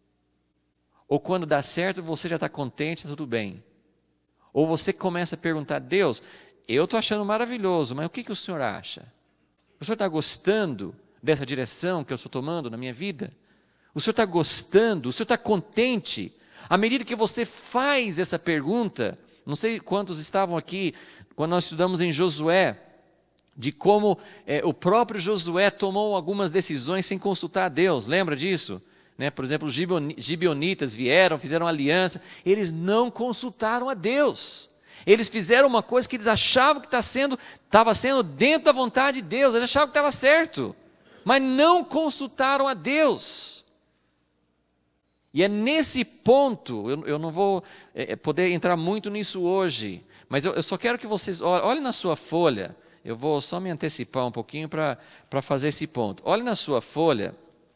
Ou quando dá certo, você já está contente, está tudo bem. Ou você começa a perguntar, Deus, eu estou achando maravilhoso, mas o que, que o Senhor acha? O Senhor está gostando dessa direção que eu estou tomando na minha vida? O Senhor está gostando? O Senhor está contente? À medida que você faz essa pergunta, não sei quantos estavam aqui, quando nós estudamos em Josué, de como é, o próprio Josué tomou algumas decisões sem consultar a Deus, lembra disso? Né? Por exemplo, os gibeonitas vieram, fizeram aliança, eles não consultaram a Deus. Eles fizeram uma coisa que eles achavam que estava sendo, estava sendo dentro da vontade de Deus, eles achavam que estava certo, mas não consultaram a Deus. E é nesse ponto, eu, eu não vou é, poder entrar muito nisso hoje, mas eu, eu só quero que vocês olhem, olhem na sua folha, eu vou só me antecipar um pouquinho para para fazer esse ponto. Olhem na sua folha,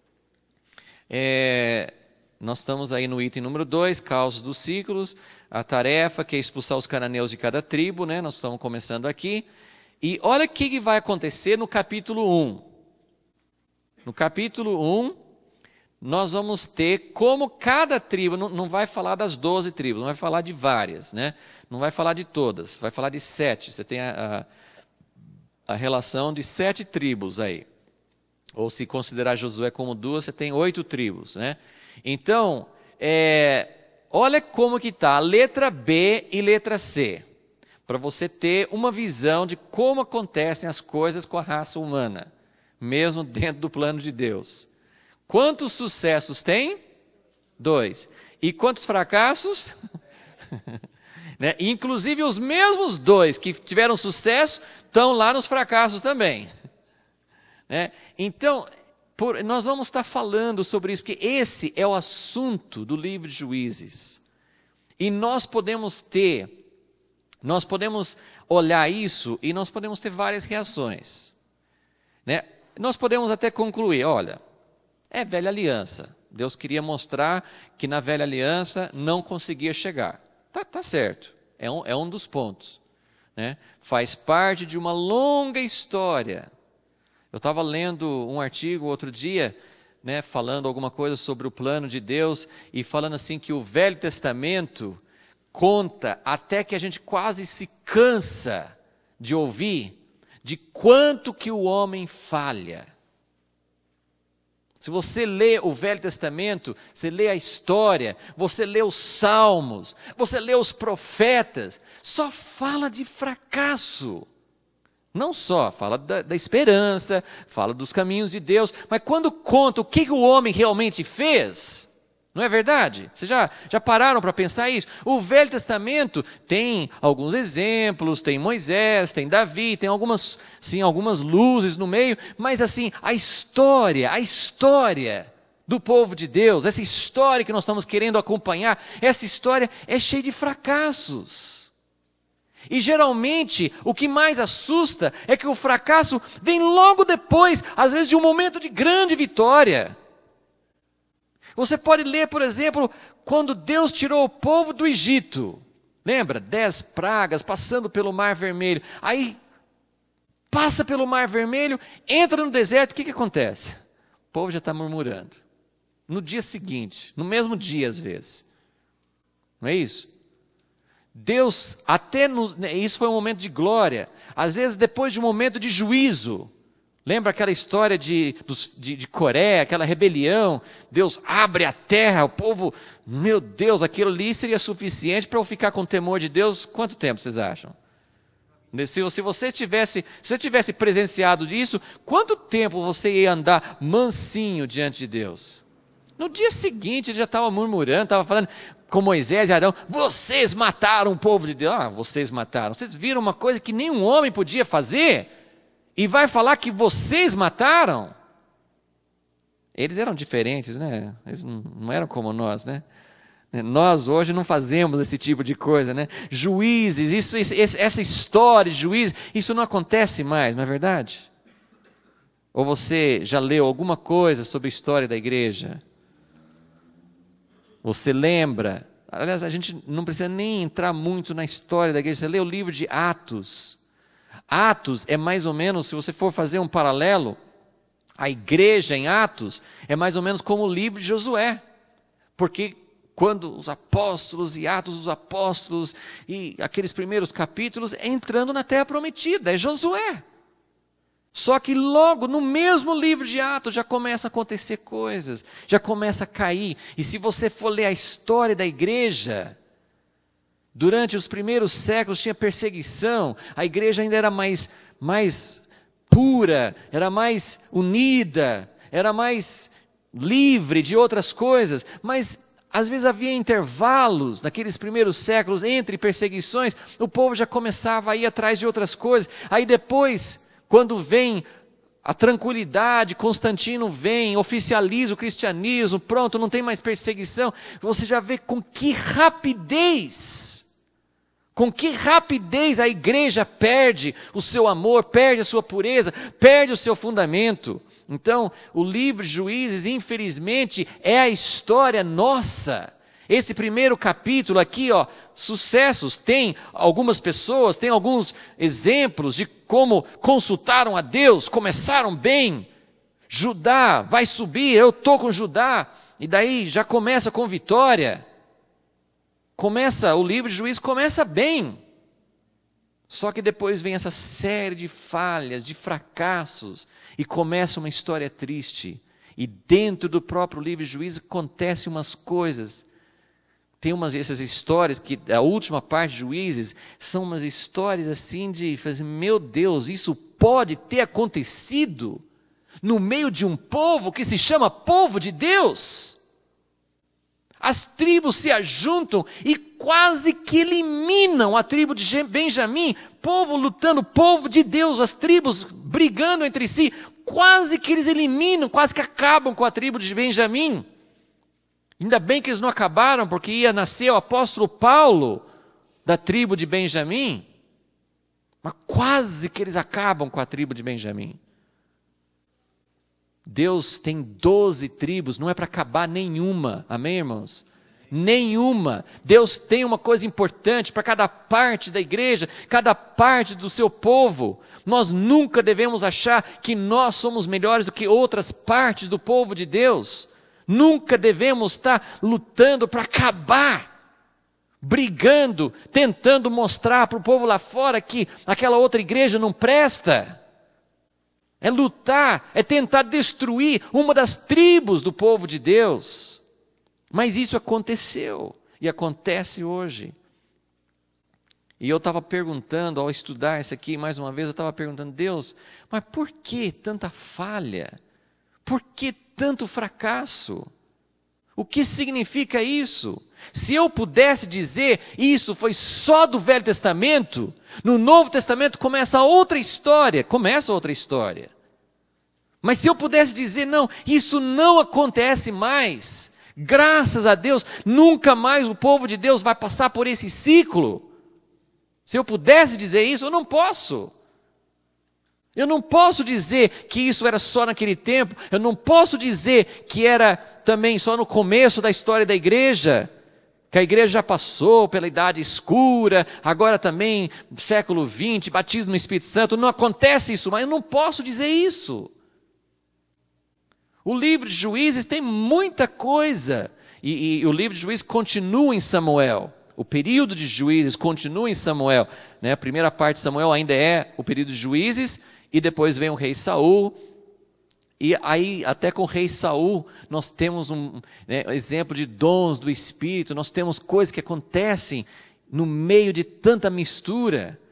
é, nós estamos aí no item número dois, causa dos ciclos, a tarefa que é expulsar os cananeus de cada tribo, né? Nós estamos começando aqui, e olha o que, que vai acontecer no capítulo um. No capítulo um, nós vamos ter como cada tribo, não, não vai falar das doze tribos, não vai falar de várias, né? Não vai falar de todas, vai falar de sete. Você tem a, a, a relação de sete tribos aí. Ou se considerar Josué como duas, você tem oito tribos, né? Então, é, olha como que está a letra B e letra C, para você ter uma visão de como acontecem as coisas com a raça humana, mesmo dentro do plano de Deus. Quantos sucessos tem? Dois. E quantos fracassos? Né? Inclusive os mesmos dois que tiveram sucesso estão lá nos fracassos também. Né? Então, por, nós vamos estar falando sobre isso, porque esse é o assunto do livro de Juízes. E nós podemos ter, nós podemos olhar isso e nós podemos ter várias reações. Né? Nós podemos até concluir, olha, é velha aliança. Deus queria mostrar que na velha aliança não conseguia chegar. Tá, tá certo, é um, é um dos pontos. Né? Faz parte de uma longa história Eu estava lendo um artigo outro dia, né, falando alguma coisa sobre o plano de Deus e falando assim que o Velho Testamento conta até que a gente quase se cansa de ouvir de quanto que o homem falha. Se você lê o Velho Testamento, você lê a história, você lê os Salmos, você lê os profetas, só fala de fracasso. Não só, fala da, da esperança, fala dos caminhos de Deus, mas quando conta o que, que o homem realmente fez, não é verdade? Vocês já, já pararam para pensar isso? O Velho Testamento tem alguns exemplos, tem Moisés, tem Davi, tem algumas, sim, algumas luzes no meio, mas assim, a história, a história do povo de Deus, essa história que nós estamos querendo acompanhar, essa história é cheia de fracassos. E geralmente, o que mais assusta é que o fracasso vem logo depois, às vezes de um momento de grande vitória. Você pode ler, por exemplo, quando Deus tirou o povo do Egito. Lembra? Dez pragas, passando pelo Mar Vermelho. Aí, passa pelo Mar Vermelho, entra no deserto, o que, que acontece? O povo já está murmurando. No dia seguinte, no mesmo dia às vezes. Não é isso? Deus, até nos, isso foi um momento de glória. Às vezes depois de um momento de juízo. Lembra aquela história de, de, de Coré, aquela rebelião? Deus abre a terra, o povo, meu Deus, aquilo ali seria suficiente para eu ficar com temor de Deus? Quanto tempo vocês acham? Se, se você tivesse, se você tivesse presenciado isso, quanto tempo você ia andar mansinho diante de Deus? No dia seguinte ele já estava murmurando, estava falando com Moisés e Arão, vocês mataram o povo de Deus. Ah, vocês mataram. Vocês viram uma coisa que nenhum homem podia fazer? E vai falar que vocês mataram? Eles eram diferentes, né? Eles não, não eram como nós, né? Nós hoje não fazemos esse tipo de coisa, né? Juízes, isso, isso, essa história de juízes, isso não acontece mais, não é verdade? Ou você já leu alguma coisa sobre a história da igreja? Você lembra? Aliás, a gente não precisa nem entrar muito na história da igreja. Você lê o livro de Atos. Atos é mais ou menos, se você for fazer um paralelo, a igreja em Atos é mais ou menos como o livro de Josué. Porque quando os apóstolos e Atos dos apóstolos e aqueles primeiros capítulos é entrando na terra prometida, é Josué. Só que logo no mesmo livro de Atos já começa a acontecer coisas, já começa a cair. E se você for ler a história da igreja, durante os primeiros séculos tinha perseguição, a igreja ainda era mais, mais pura, era mais unida, era mais livre de outras coisas, mas às vezes havia intervalos naqueles primeiros séculos entre perseguições, o povo já começava a ir atrás de outras coisas, aí depois, quando vem a tranquilidade, Constantino vem, oficializa o cristianismo, pronto, não tem mais perseguição, você já vê com que rapidez, com que rapidez a igreja perde o seu amor, perde a sua pureza, perde o seu fundamento. Então, o livro de Juízes, infelizmente, é a história nossa. Esse primeiro capítulo aqui, ó, sucessos, tem algumas pessoas, tem alguns exemplos de como consultaram a Deus, começaram bem. Judá vai subir, eu estou com Judá, e daí já começa com vitória. Começa, o livro de Juízes começa bem. Só que depois vem essa série de falhas, de fracassos, e começa uma história triste. E dentro do próprio livro de Juízes acontecem umas coisas. Tem umas essas histórias que a última parte de Juízes são umas histórias assim de, meu Deus, isso pode ter acontecido no meio de um povo que se chama povo de Deus. As tribos se ajuntam e quase que eliminam a tribo de Benjamim, povo lutando, povo de Deus, as tribos brigando entre si, quase que eles eliminam, quase que acabam com a tribo de Benjamim. Ainda bem que eles não acabaram, porque ia nascer o apóstolo Paulo da tribo de Benjamim, mas quase que eles acabam com a tribo de Benjamim. Deus tem doze tribos, não é para acabar nenhuma, amém, irmãos? Nenhuma. Deus tem uma coisa importante para cada parte da igreja, cada parte do seu povo. Nós nunca devemos achar que nós somos melhores do que outras partes do povo de Deus. Nunca devemos estar lutando para acabar, brigando, tentando mostrar para o povo lá fora que aquela outra igreja não presta. É lutar, é tentar destruir uma das tribos do povo de Deus. Mas isso aconteceu e acontece hoje. E eu estava perguntando, ao estudar isso aqui, mais uma vez, eu estava perguntando, Deus, mas por que tanta falha? Por que tanto fracasso? O que significa isso? Se eu pudesse dizer, isso foi só do Velho Testamento, no Novo Testamento começa outra história, começa outra história. Mas se eu pudesse dizer, não, isso não acontece mais, graças a Deus, nunca mais o povo de Deus vai passar por esse ciclo. Se eu pudesse dizer isso, eu não posso. Eu não posso dizer que isso era só naquele tempo, eu não posso dizer que era também só no começo da história da igreja, que a igreja já passou pela idade escura, agora também, século vinte, batismo no Espírito Santo, não acontece isso, mas eu não posso dizer isso. O livro de Juízes tem muita coisa, e, e, e o livro de Juízes continua em Samuel, o período de Juízes continua em Samuel, né? A primeira parte de Samuel ainda é o período de Juízes, e depois vem o rei Saul, e aí até com o rei Saul nós temos um né, exemplo de dons do Espírito, nós temos coisas que acontecem no meio de tanta mistura.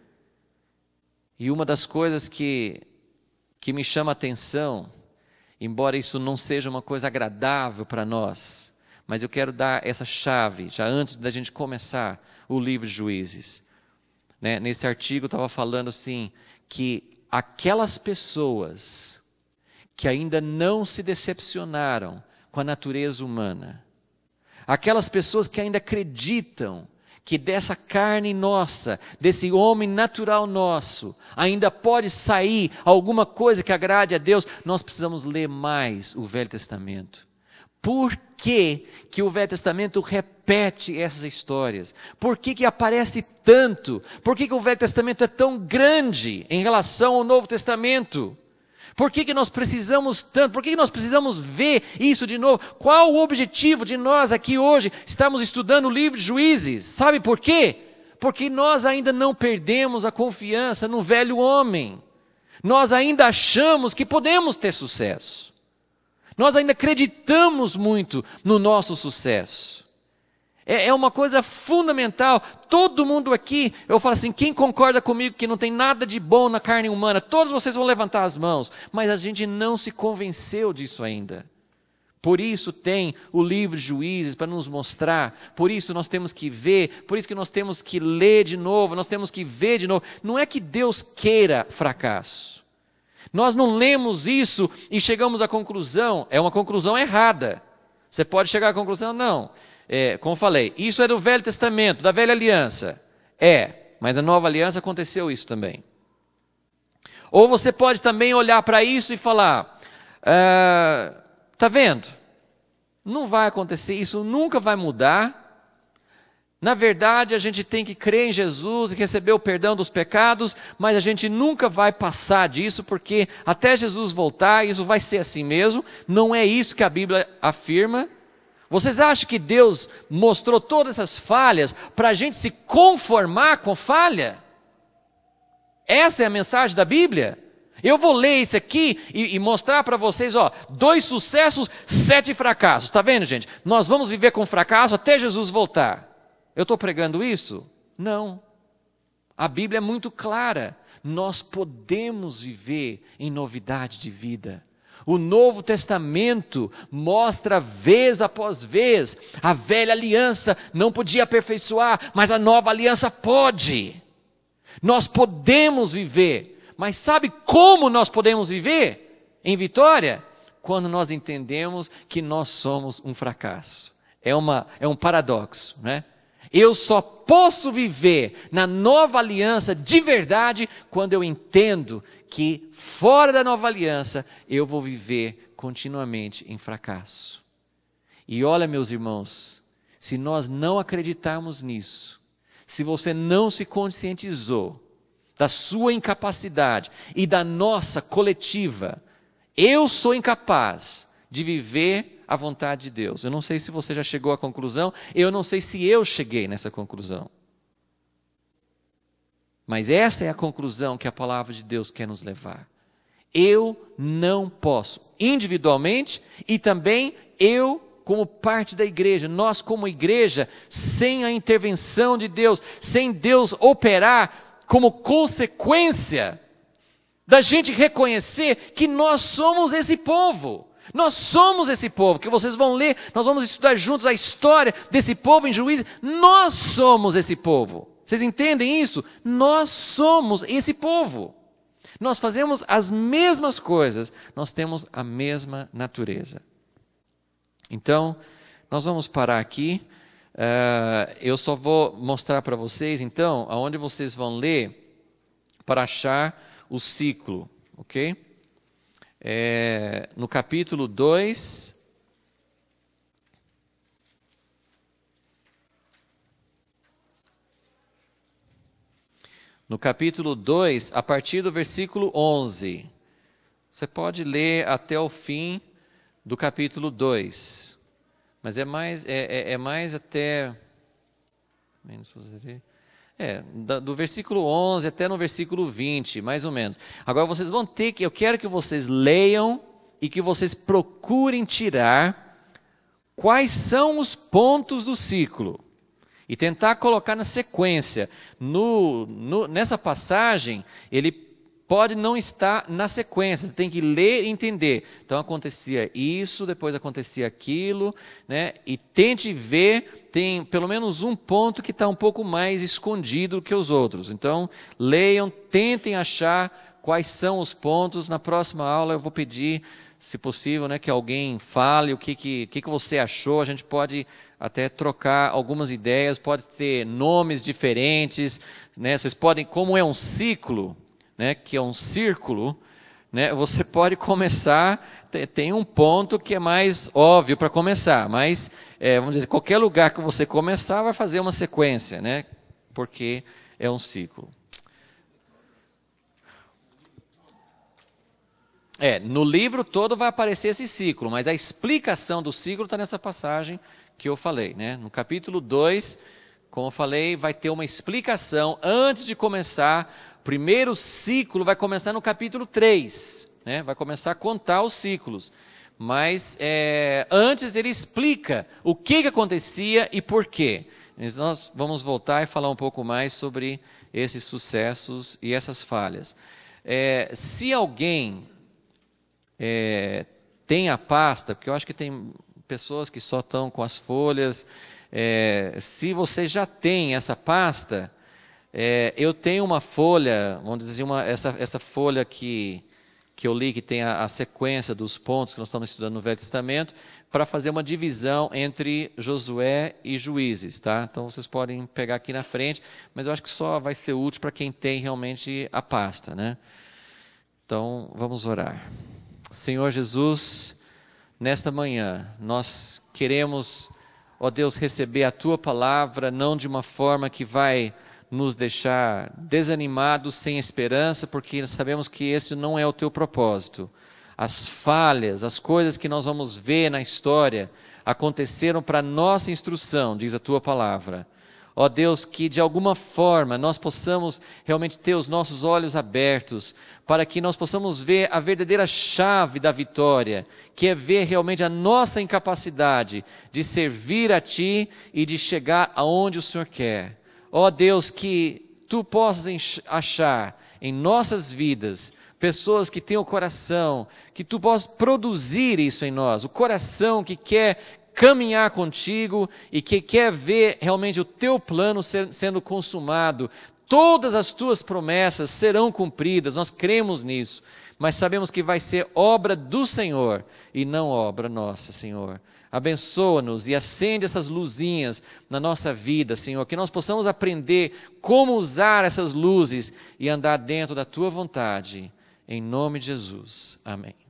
E uma das coisas que, que me chama a atenção, embora isso não seja uma coisa agradável para nós, mas eu quero dar essa chave, já antes da gente começar o livro de Juízes. Né, nesse artigo eu estava falando assim, que aquelas pessoas que ainda não se decepcionaram com a natureza humana, aquelas pessoas que ainda acreditam que dessa carne nossa, desse homem natural nosso, ainda pode sair alguma coisa que agrade a Deus, nós precisamos ler mais o Velho Testamento. Por que que o Velho Testamento repete essas histórias? Por que que aparece tanto? Por que que o Velho Testamento é tão grande em relação ao Novo Testamento? Por que que nós precisamos tanto? Por que que nós precisamos ver isso de novo? Qual o objetivo de nós aqui hoje estamos estudando o livro de Juízes? Sabe por quê? Porque nós ainda não perdemos a confiança no velho homem. Nós ainda achamos que podemos ter sucesso. Nós ainda acreditamos muito no nosso sucesso. É, é uma coisa fundamental. Todo mundo aqui, eu falo assim, quem concorda comigo que não tem nada de bom na carne humana? Todos vocês vão levantar as mãos. Mas a gente não se convenceu disso ainda. Por isso tem o livro de Juízes para nos mostrar. Por isso nós temos que ver. Por isso que nós temos que ler de novo. Nós temos que ver de novo. Não é que Deus queira fracasso. Nós não lemos isso e chegamos à conclusão, é uma conclusão errada. Você pode chegar à conclusão, não, é, como falei, isso é do Velho Testamento, da Velha Aliança. É, mas na Nova Aliança aconteceu isso também. Ou você pode também olhar para isso e falar, ah, tá vendo? Não vai acontecer, isso nunca vai mudar. Na verdade, a gente tem que crer em Jesus e receber o perdão dos pecados, mas a gente nunca vai passar disso, porque até Jesus voltar, isso vai ser assim mesmo. Não é isso que a Bíblia afirma. Vocês acham que Deus mostrou todas essas falhas para a gente se conformar com falha? Essa é a mensagem da Bíblia? Eu vou ler isso aqui e, e mostrar para vocês, ó, dois sucessos, sete fracassos. Está vendo, gente? Nós vamos viver com fracasso até Jesus voltar. Eu estou pregando isso? Não. A Bíblia é muito clara. Nós podemos viver em novidade de vida. O Novo Testamento mostra vez após vez. A velha aliança não podia aperfeiçoar, mas a nova aliança pode. Nós podemos viver. Mas sabe como nós podemos viver em vitória? Quando nós entendemos que nós somos um fracasso. É, uma, é um paradoxo, né? Eu só posso viver na nova aliança de verdade quando eu entendo que fora da nova aliança eu vou viver continuamente em fracasso. E olha, meus irmãos, Se nós não acreditarmos nisso, se você não se conscientizou da sua incapacidade e da nossa coletiva, eu sou incapaz de viver a vontade de Deus. Eu não sei se você já chegou à conclusão, eu não sei se eu cheguei nessa conclusão. Mas essa é a conclusão que a palavra de Deus quer nos levar. Eu não posso, individualmente, e também eu como parte da igreja, nós como igreja, sem a intervenção de Deus, sem Deus operar como consequência da gente reconhecer que nós somos esse povo. Nós somos esse povo, que vocês vão ler, nós vamos estudar juntos a história desse povo em Juízes. Nós somos esse povo. Vocês entendem isso? Nós somos esse povo. Nós fazemos as mesmas coisas, nós temos a mesma natureza. Então, nós vamos parar aqui. Uh, eu só vou mostrar para vocês, então, aonde vocês vão ler para achar o ciclo, ok? É, no capítulo dois, no capítulo dois, a partir do versículo onze, você pode ler até o fim do capítulo dois, mas é mais, é, é, é mais até, é, do versículo onze até no versículo vinte, mais ou menos. Agora vocês vão ter que, eu quero que vocês leiam e que vocês procurem tirar quais são os pontos do ciclo e tentar colocar na sequência. No, no, nessa passagem, ele pode não estar na sequência, você tem que ler e entender. Então acontecia isso, depois acontecia aquilo, né? E tente ver, tem pelo menos um ponto que está um pouco mais escondido que os outros. Então leiam, tentem achar quais são os pontos. Na próxima aula eu vou pedir, se possível, né, que alguém fale o que, que, que, que você achou. A gente pode até trocar algumas ideias, pode ter nomes diferentes, né? Vocês podem, como é um ciclo, né, que é um círculo, né, você pode começar, tem um ponto que é mais óbvio para começar, mas, é, vamos dizer, qualquer lugar que você começar vai fazer uma sequência, né, porque é um ciclo. É, no livro todo vai aparecer esse ciclo, mas a explicação do ciclo está nessa passagem que eu falei, né, no capítulo dois, como eu falei, vai ter uma explicação antes de começar. O primeiro ciclo vai começar no capítulo três, né? Vai começar a contar os ciclos. Mas é, antes ele explica o que, que acontecia e por quê. Nós vamos voltar e falar um pouco mais sobre esses sucessos e essas falhas. É, se alguém é, tem a pasta, porque eu acho que tem pessoas que só estão com as folhas, é, se você já tem essa pasta... É, eu tenho uma folha, vamos dizer, uma, essa, essa folha que, que eu li, que tem a, a sequência dos pontos que nós estamos estudando no Velho Testamento, para fazer uma divisão entre Josué e Juízes, tá? Então vocês podem pegar aqui na frente, mas eu acho que só vai ser útil para quem tem realmente a pasta, né? Então vamos orar. Senhor Jesus, nesta manhã nós queremos, ó Deus, receber a Tua palavra, não de uma forma que vai nos deixar desanimados, sem esperança, porque sabemos que esse não é o Teu propósito. As falhas, as coisas que nós vamos ver na história, aconteceram para nossa instrução, diz a Tua palavra. Ó Deus, que de alguma forma nós possamos realmente ter os nossos olhos abertos, para que nós possamos ver a verdadeira chave da vitória, que é ver realmente a nossa incapacidade de servir a Ti e de chegar aonde o Senhor quer. Ó Deus, que Tu possas achar em nossas vidas pessoas que têm o coração, que Tu possas produzir isso em nós, o coração que quer caminhar contigo e que quer ver realmente o Teu plano ser, sendo consumado. Todas as Tuas promessas serão cumpridas, nós cremos nisso, mas sabemos que vai ser obra do Senhor e não obra nossa, Senhor. Abençoa-nos e acende essas luzinhas na nossa vida, Senhor, que nós possamos aprender como usar essas luzes e andar dentro da Tua vontade. Em nome de Jesus. Amém.